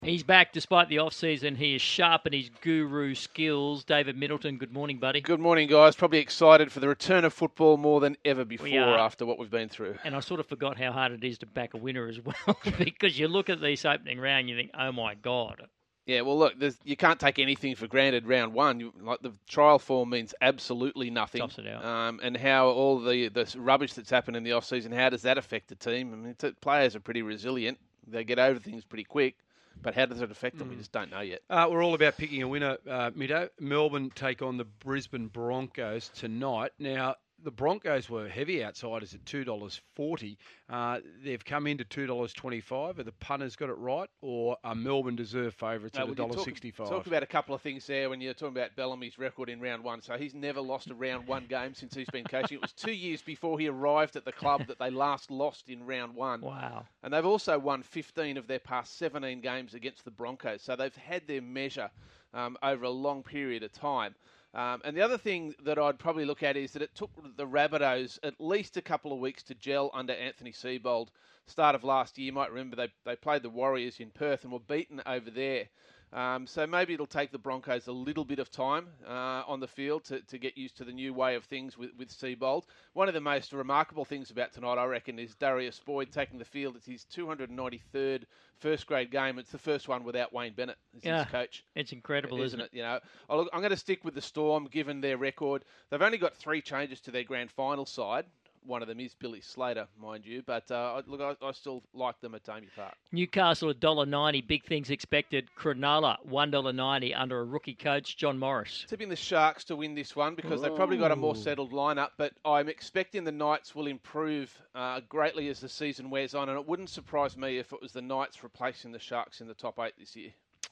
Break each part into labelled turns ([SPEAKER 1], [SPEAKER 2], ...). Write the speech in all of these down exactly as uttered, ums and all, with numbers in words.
[SPEAKER 1] He's back despite the off-season. He is sharp in his guru skills. David Middleton, good morning, buddy.
[SPEAKER 2] Good morning, guys. Probably excited for the return of football more than ever before
[SPEAKER 1] We are.
[SPEAKER 2] after what we've been through.
[SPEAKER 1] And I sort of forgot how hard it is to back a winner as well, because you look at this opening round, you think, oh my God.
[SPEAKER 2] Yeah, well, look, you can't take anything for granted round one. You, like the trial form means absolutely nothing.
[SPEAKER 1] Tops it out.
[SPEAKER 2] Um, and how all the, the rubbish that's happened in the off-season, how does that affect the team? I mean, t- players are pretty resilient. They get over things pretty quick. But how does it affect them? Mm. We just don't know yet.
[SPEAKER 3] Uh, we're all about picking a winner, uh, Middo. Melbourne take on the Brisbane Broncos tonight. Now, the Broncos were heavy outsiders at two dollars forty. Uh, they've come into two dollars twenty-five. Have the punters got it right, or are Melbourne deserved favourites
[SPEAKER 2] no,
[SPEAKER 3] at one dollar sixty-five?
[SPEAKER 2] Talk about a couple of things there when you're talking about Bellamy's record in round one. So he's never lost a round one game since he's been coaching. It was two years before he arrived at the club that they last lost in round one.
[SPEAKER 1] Wow.
[SPEAKER 2] And they've also won fifteen of their past seventeen games against the Broncos. So they've had their measure um, over a long period of time. Um, and the other thing that I'd probably look at is that it took the Rabbitohs at least a couple of weeks to gel under Anthony Seibold. Start of last year, you might remember they they played the Warriors in Perth and were beaten over there. Um, so maybe it'll take the Broncos a little bit of time uh, on the field to, to get used to the new way of things with, with Seibold. One of the most remarkable things about tonight, I reckon, is Darius Boyd taking the field. It's his two hundred ninety-third first-grade game. It's the first one without Wayne Bennett as
[SPEAKER 1] yeah,
[SPEAKER 2] his coach.
[SPEAKER 1] It's incredible, isn't,
[SPEAKER 2] isn't
[SPEAKER 1] it?
[SPEAKER 2] it? You know, I'll, I'm going to stick with the Storm, given their record. They've only got three changes to their grand final side. One of them is Billy Slater, mind you. But uh, look, I, I still like them at Damey Park.
[SPEAKER 1] Newcastle one dollar ninety, big things expected. Cronulla one dollar ninety under a rookie coach, John Morris.
[SPEAKER 2] Tipping the Sharks to win this one because Ooh. They've probably got a more settled lineup. But I'm expecting the Knights will improve uh, greatly as the season wears on. And it wouldn't surprise me if it was the Knights replacing the Sharks in the top eight this year.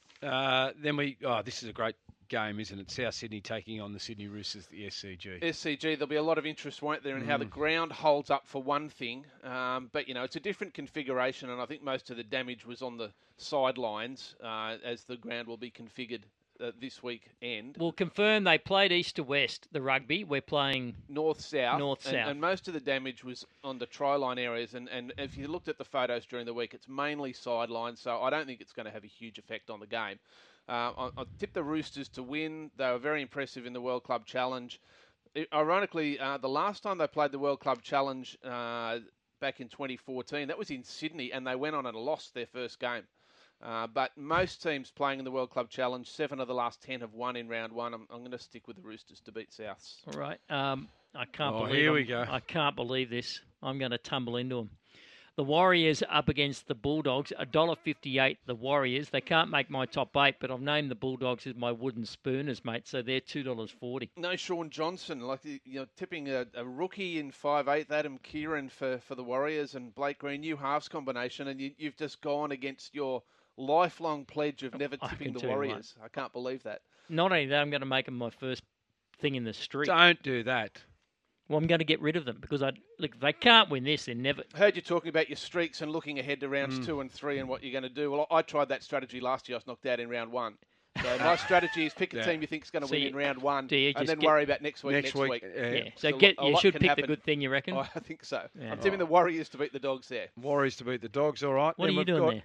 [SPEAKER 3] Uh, then we, oh, this is a great game, isn't it? South Sydney taking on the Sydney Roosters, the S C G.
[SPEAKER 2] S C G, there'll be a lot of interest, won't there, in mm. how the ground holds up for one thing. Um, but, you know, it's a different configuration, and I think most of the damage was on the sidelines uh, as the ground will be configured uh, this weekend.
[SPEAKER 1] We'll confirm they played east to west, the rugby. We're playing
[SPEAKER 2] north-south.
[SPEAKER 1] North-south.
[SPEAKER 2] And, and most of the damage was on the try-line areas. And, and if you looked at the photos during the week, it's mainly sidelines, so I don't think it's going to have a huge effect on the game. Uh, I, I tipped the Roosters to win. They were very impressive in the World Club Challenge. It, ironically, uh, the last time they played the World Club Challenge uh, back in twenty fourteen, that was in Sydney, and they went on and lost their first game. Uh, but most teams playing in the World Club Challenge, seven of the last ten have won in round one. I'm, I'm going to stick with the Roosters to beat Souths.
[SPEAKER 1] All right. Um, I can't
[SPEAKER 3] oh,
[SPEAKER 1] believe
[SPEAKER 3] here
[SPEAKER 1] I'm,
[SPEAKER 3] we go.
[SPEAKER 1] I can't believe this. I'm going to tumble into them. The Warriors up against the Bulldogs, one dollar fifty-eight the Warriors. They can't make my top eight, but I've named the Bulldogs as my wooden spooners, mate, so they're two dollars forty.
[SPEAKER 2] No Sean Johnson, like you know, tipping a, a rookie in five eight, Adam Kieran for, for the Warriors and Blake Green, new halves combination, and you, you've just gone against your lifelong pledge of never tipping the Warriors. I can't believe that.
[SPEAKER 1] Not only that, I'm going to make them my first thing in the street.
[SPEAKER 3] Don't do that.
[SPEAKER 1] Well, I'm going to get rid of them because I look. If they can't win this, they're never.
[SPEAKER 2] I heard you talking about your streaks and looking ahead to rounds mm. two and three and what you're going to do. Well, I tried that strategy last year. I was knocked out in round one. So my strategy is pick a yeah. team you think is going to so win you, in round one, and then worry about next week.
[SPEAKER 3] Next,
[SPEAKER 2] next
[SPEAKER 3] week,
[SPEAKER 2] week.
[SPEAKER 3] Yeah.
[SPEAKER 1] yeah. So, so get you should pick
[SPEAKER 2] happen.
[SPEAKER 1] the good thing. You reckon?
[SPEAKER 2] Oh, I think so.
[SPEAKER 1] Yeah.
[SPEAKER 2] I'm tipping oh. the Warriors to beat the Dogs there.
[SPEAKER 3] Warriors to beat the Dogs. All right.
[SPEAKER 1] What
[SPEAKER 3] then
[SPEAKER 1] are you doing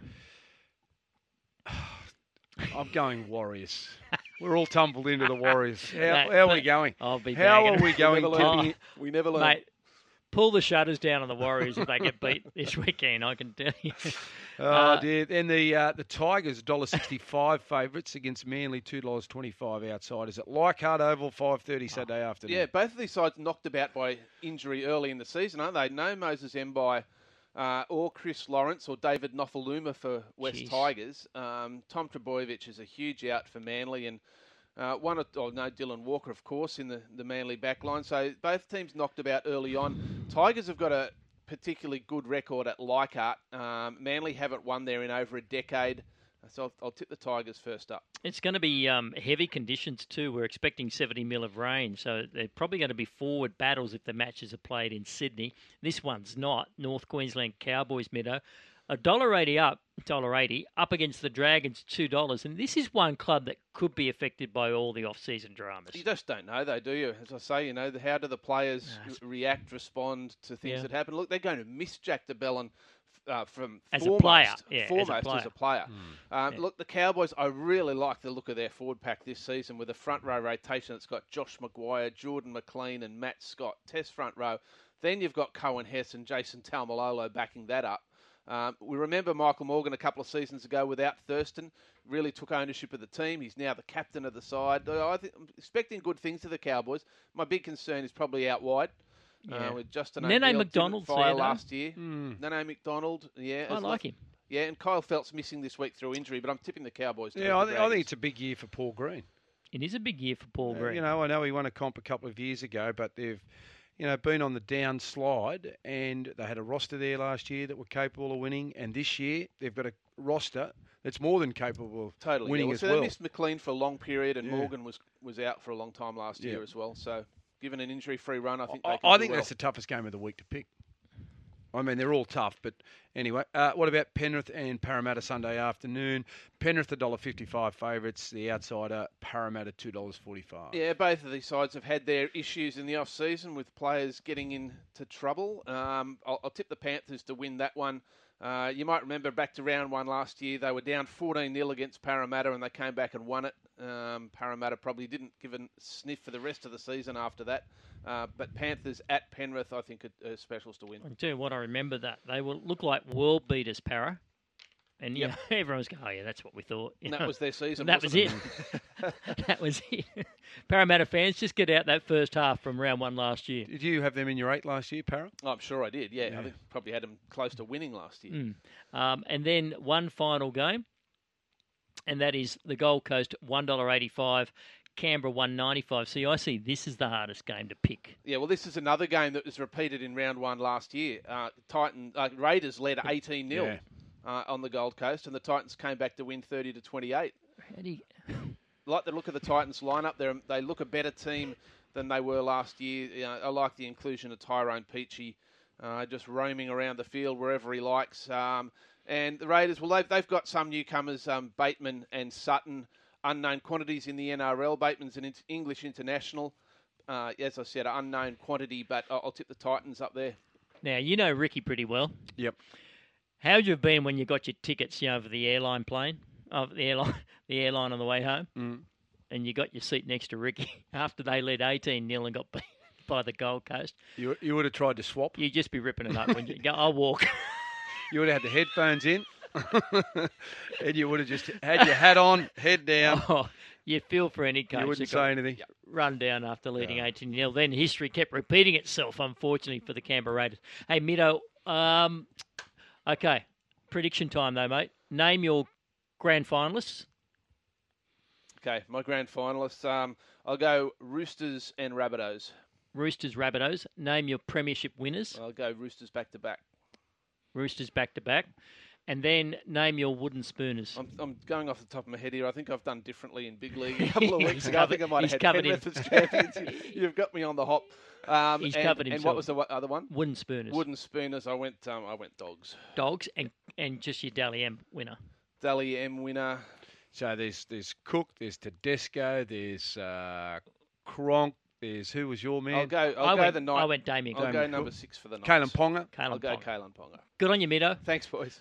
[SPEAKER 3] got... there? I'm going Warriors. We're all tumbled into the Warriors. How,
[SPEAKER 1] that,
[SPEAKER 3] how are we going?
[SPEAKER 1] I'll be
[SPEAKER 3] how are we going?
[SPEAKER 2] We never learn. Oh, we never learn.
[SPEAKER 1] Mate, pull the shutters down on the Warriors if they get beat this weekend, I can tell you.
[SPEAKER 3] Oh, uh, dear. And the uh, the Tigers, one dollar sixty-five favourites against Manly, two dollars twenty-five outsiders at Leichhardt Oval, five thirty Saturday oh. afternoon.
[SPEAKER 2] Yeah, both of these sides knocked about by injury early in the season, aren't they? No Moses Mbai uh, or Chris Lawrence or David Nofaluma for West
[SPEAKER 1] Jeez. Tigers.
[SPEAKER 2] Um, Tom Trbojevic is a huge out for Manly, and Uh, one, of, oh no, Dylan Walker, of course, in the, the Manly backline. So both teams knocked about early on. Tigers have got a particularly good record at Leichhardt. Um, Manly haven't won there in over a decade. So I'll, I'll tip the Tigers first up.
[SPEAKER 1] It's going to be um, heavy conditions too. We're expecting seventy mil of rain. So they're probably going to be forward battles if the matches are played in Sydney. This one's not. North Queensland Cowboys, Meadow. a dollar eighty up, dollar eighty up against the Dragons, two dollars, and this is one club that could be affected by all the off-season dramas.
[SPEAKER 2] You just don't know, though, do you? As I say, you know, the, how do the players
[SPEAKER 1] No.
[SPEAKER 2] re- react, respond to things
[SPEAKER 1] Yeah.
[SPEAKER 2] that happen? Look, they're going to miss Jack de Belin uh, from
[SPEAKER 1] As a
[SPEAKER 2] foremost,
[SPEAKER 1] player, yeah, as a
[SPEAKER 2] foremost
[SPEAKER 1] player.
[SPEAKER 2] as a player. Um,
[SPEAKER 1] Yeah.
[SPEAKER 2] Look, the Cowboys, I really like the look of their forward pack this season with a front row rotation that's got Josh Maguire, Jordan McLean, and Matt Scott. Test front row. Then you've got Cohen Hess and Jason Taumalolo backing that up. Um, we remember Michael Morgan a couple of seasons ago without Thurston, really took ownership of the team. He's now the captain of the side. I think, I'm expecting good things of the Cowboys. My big concern is probably out wide.
[SPEAKER 1] Yeah.
[SPEAKER 2] Uh, with Justin
[SPEAKER 1] Nene
[SPEAKER 2] O'Neill,
[SPEAKER 1] McDonald's
[SPEAKER 2] didn't fire
[SPEAKER 1] there, though.
[SPEAKER 2] last year.
[SPEAKER 3] Mm.
[SPEAKER 2] Nene McDonald, yeah.
[SPEAKER 1] I
[SPEAKER 2] as
[SPEAKER 1] like
[SPEAKER 2] well.
[SPEAKER 1] him.
[SPEAKER 2] Yeah, and Kyle Felt's missing this week through injury, but I'm tipping the Cowboys. To
[SPEAKER 3] Yeah,
[SPEAKER 2] beat
[SPEAKER 3] I,
[SPEAKER 2] the
[SPEAKER 3] th- I think
[SPEAKER 2] Dragons.
[SPEAKER 3] it's a big year for Paul Green.
[SPEAKER 1] It is a big year for Paul
[SPEAKER 3] Uh,
[SPEAKER 1] Green.
[SPEAKER 3] You know, I know he won a comp a couple of years ago, but they've, you know, been on the downslide, and they had a roster there last year that were capable of winning, and this year they've got a roster that's more than capable of
[SPEAKER 2] Totally.
[SPEAKER 3] winning
[SPEAKER 2] yeah. well,
[SPEAKER 3] as
[SPEAKER 2] so
[SPEAKER 3] well.
[SPEAKER 2] They missed McLean for a long period, and
[SPEAKER 3] Yeah.
[SPEAKER 2] Morgan was, was out for a long time last
[SPEAKER 3] Yeah.
[SPEAKER 2] year as well. So, given an injury-free run, I think
[SPEAKER 3] I,
[SPEAKER 2] they can
[SPEAKER 3] I
[SPEAKER 2] do
[SPEAKER 3] think
[SPEAKER 2] well.
[SPEAKER 3] that's the toughest game of the week to pick. I mean, they're all tough, but anyway. Uh, what about Penrith and Parramatta Sunday afternoon? Penrith one dollar fifty-five favourites. The outsider, Parramatta two dollars forty-five.
[SPEAKER 2] Yeah, both of these sides have had their issues in the off-season with players getting into trouble. Um, I'll, I'll tip the Panthers to win that one. Uh, you might remember back to round one last year, they were down fourteen nil against Parramatta and they came back and won it. Um, Parramatta probably didn't give a sniff for the rest of the season after that. Uh, but Panthers at Penrith, I think, are, are specials to win.
[SPEAKER 1] I tell you what, I remember that. They will look like world beaters, Para. And you
[SPEAKER 2] Yep.
[SPEAKER 1] know, everyone's going, oh, yeah, that's what we thought. You
[SPEAKER 2] And that
[SPEAKER 1] know.
[SPEAKER 2] was their season,
[SPEAKER 1] That was
[SPEAKER 2] wasn't
[SPEAKER 1] it. That was it. Parramatta fans, just get out that first half from round one last year.
[SPEAKER 3] Did you have them in your eight last year, Parra?
[SPEAKER 2] Oh, I'm sure I did, yeah.
[SPEAKER 3] Yeah.
[SPEAKER 2] I think probably had them close to winning last year.
[SPEAKER 1] Mm. Um, and then one final game, and that is the Gold Coast one dollar eighty-five, Canberra one ninety-five. See, I see this is the hardest game to pick.
[SPEAKER 2] Yeah, well, this is another game that was repeated in round one last year. Uh, Titan uh, Raiders led eighteen nil
[SPEAKER 3] Yeah.
[SPEAKER 2] uh, on the Gold Coast, and the Titans came back to win thirty to twenty-eight.
[SPEAKER 1] How do you...
[SPEAKER 2] Like the look of the Titans lineup, they they look a better team than they were last year. You know, I like the inclusion of Tyrone Peachy, uh, just roaming around the field wherever he likes. Um, and the Raiders, well, they've, they've got some newcomers, um, Bateman and Sutton, unknown quantities in the N R L. Bateman's an English international. Uh, as I said, an unknown quantity, but I'll, I'll tip the Titans up there.
[SPEAKER 1] Now, you know Ricky pretty well.
[SPEAKER 3] Yep.
[SPEAKER 1] How'd you have been when you got your tickets, you know, for the airline plane, of the airline, the airline on the way home,
[SPEAKER 3] Mm.
[SPEAKER 1] and you got your seat next to Ricky after they led eighteen nil and got beat by the Gold Coast?
[SPEAKER 3] You you would have tried to swap.
[SPEAKER 1] You'd just be ripping it up when you go, I'll walk.
[SPEAKER 3] You would have had the headphones in, and you would have just had your hat on, head down.
[SPEAKER 1] Oh, you feel for any coach.
[SPEAKER 3] You wouldn't
[SPEAKER 1] that got
[SPEAKER 3] say anything.
[SPEAKER 1] Run down after leading
[SPEAKER 3] No.
[SPEAKER 1] eighteen nil. Then history kept repeating itself, unfortunately, for the Canberra Raiders. Hey, Mido, um, okay, prediction time though, mate. Name your grand finalists.
[SPEAKER 2] Okay, my grand finalists. Um, I'll go Roosters and Rabbitohs.
[SPEAKER 1] Roosters, Rabbitohs. Name your premiership winners.
[SPEAKER 2] I'll go Roosters back to back.
[SPEAKER 1] Roosters back to back. And then name your wooden spooners.
[SPEAKER 2] I'm, I'm going off the top of my head here. I think I've done differently in Big League a couple of weeks
[SPEAKER 1] He's
[SPEAKER 2] ago. I think I
[SPEAKER 1] covered-
[SPEAKER 2] might
[SPEAKER 1] he's
[SPEAKER 2] have
[SPEAKER 1] covered
[SPEAKER 2] had
[SPEAKER 1] in-
[SPEAKER 2] Penrith as champions. You- You've got me on the hop. Um,
[SPEAKER 1] He's
[SPEAKER 2] and,
[SPEAKER 1] covered
[SPEAKER 2] And
[SPEAKER 1] himself.
[SPEAKER 2] what was the wa- other one?
[SPEAKER 1] Wooden spooners.
[SPEAKER 2] Wooden Spooners. I went. Um, I went Dogs.
[SPEAKER 1] Dogs and, and just your Dally M winner.
[SPEAKER 2] Dally M winner.
[SPEAKER 3] So there's there's Cook, there's Tedesco, there's uh, Cronk, there's who was your man?
[SPEAKER 2] I'll go. I'll
[SPEAKER 1] I
[SPEAKER 2] go
[SPEAKER 1] went,
[SPEAKER 2] the night.
[SPEAKER 1] I went Damien.
[SPEAKER 2] I'll
[SPEAKER 1] Cook.
[SPEAKER 2] go
[SPEAKER 3] Damien
[SPEAKER 2] number
[SPEAKER 3] Cook.
[SPEAKER 2] six for the night.
[SPEAKER 3] Kalen Ponga.
[SPEAKER 1] Kalen
[SPEAKER 2] I'll go
[SPEAKER 1] Ponga.
[SPEAKER 2] Kalen Ponga.
[SPEAKER 1] Good on you, Mido.
[SPEAKER 2] Thanks, boys.